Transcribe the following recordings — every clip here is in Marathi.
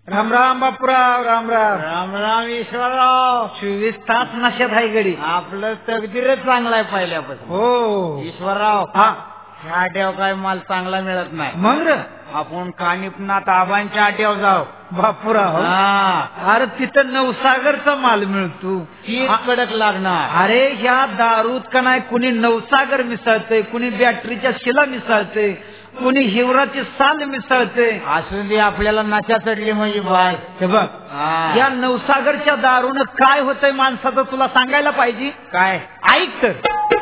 राम राम बापूराव. राम राम. राम राम ईश्वरराव. 24 तास नशेत आहे गडी. आपलं तकदीरच चांगला आहे पहिल्यापासून. हो ईश्वरराव. हा ह्या आट्याव काय माल चांगला मिळत नाही. मग र आपण कानिपनाथ आबांच्या आट्याव जाऊ. बापूराव. अरे तिथं नवसागरचा माल मिळतो. तीच कडक लागणार. अरे ह्या दारूत का नाही कुणी नवसागर मिसळते, कुणी बॅटरीच्या शिला मिसळते, कुणी हिवराची साल मिसळते. असून दे आपल्याला नशा चढली म्हणजे बाय. हे बघ या नवसागरच्या दारूनं काय होतंय माणसाचं तुला सांगायला पाहिजे. काय ऐक तर.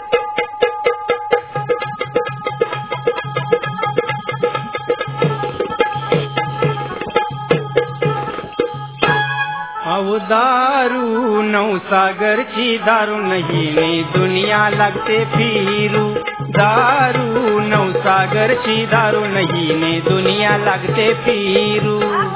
अहो दारू नवसागरची दारू नाही दुनिया लागते फिरू. दारू नवसागरची दारू नाही दुनिया लागते फिरू.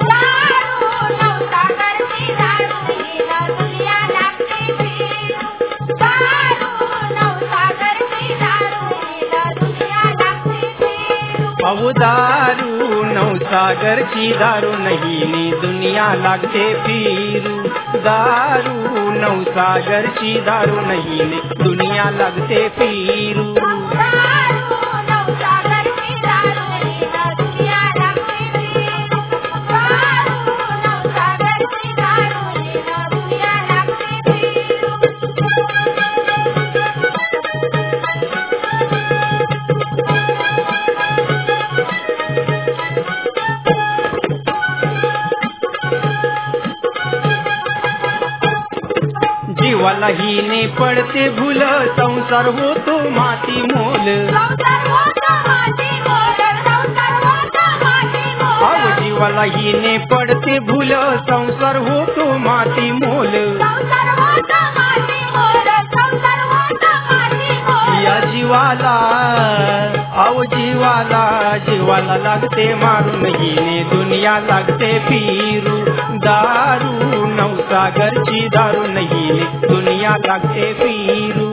अहो दारू नवसागरची दारू नाही दुनिया लागते फिरू. दारू नवसागरची दारू नाही दुनिया लागते फिरू. जीवाला हिने पडते भूल संसार होतो माती मोल. अहो जीवाला हिने पडते भूल संसार होतो माती मोल. या जीवाला अहो जीवाला लागते मारून हिने दुनिया लागते फिरू. दारू नवसागरची दारू नाही दुनिया लागते फिरू.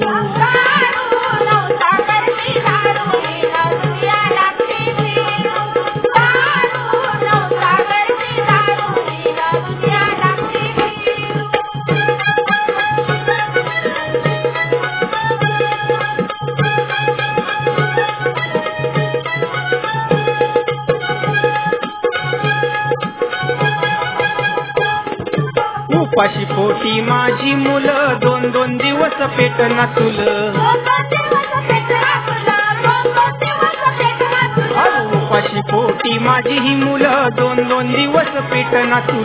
उपाशी पोटी माझी मुलं 2-2 दिवस पेटना चुल. उपाशी पोटी माझी ही मुलं 2-2 दिवस पेटना चुल.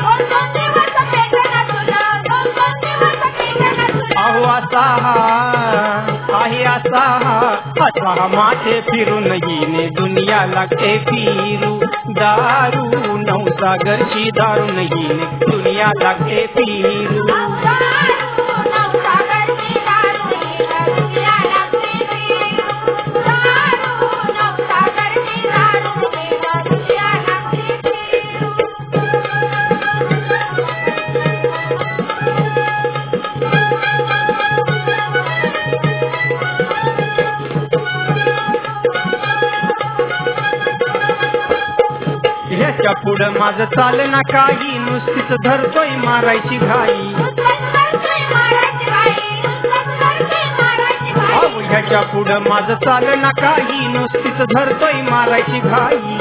अहो असा हा माथे फिरून हिने दुनिया लागते फिरू. दारू नवसागरची दारू नाही दुनिया लागते फिरू. ह्याच्या पुढं माझं चालना काही नुसतीच धरतोय मारायची घाई. अहो ह्याच्या पुढं माझं चालना काही नुसतीच धरतोय मारायची घाई.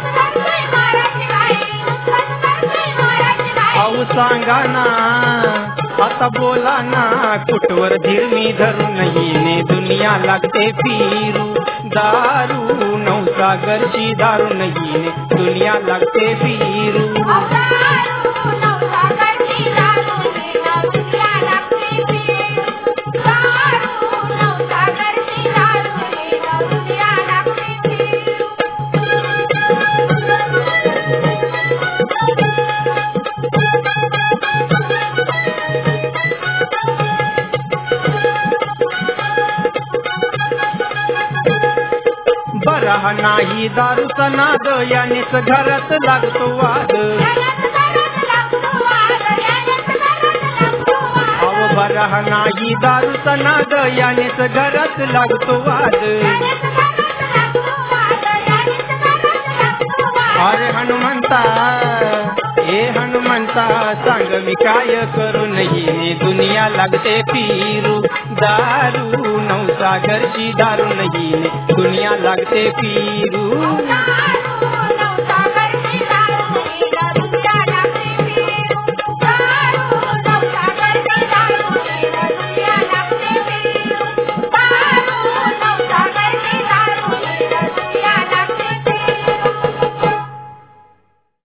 अहो सांगा ना आता बोला ना कुठवर धीर मी धरून हिने दुनिया लागते फिरू. दारू नवसागरची दारू नाही दुनिया लागते फिरू. बरा नाही दारूचा नाद यानेच घरात लागतो वाद. अहो बरा नाही दारूचा नाद यानेच घरात लागतो वाद. अरे हनुमंता ए आता सांग मी काय करू नये दुनिया लागते फिरू दारू नवसागरची दारू नाही दुनिया लागते फिरू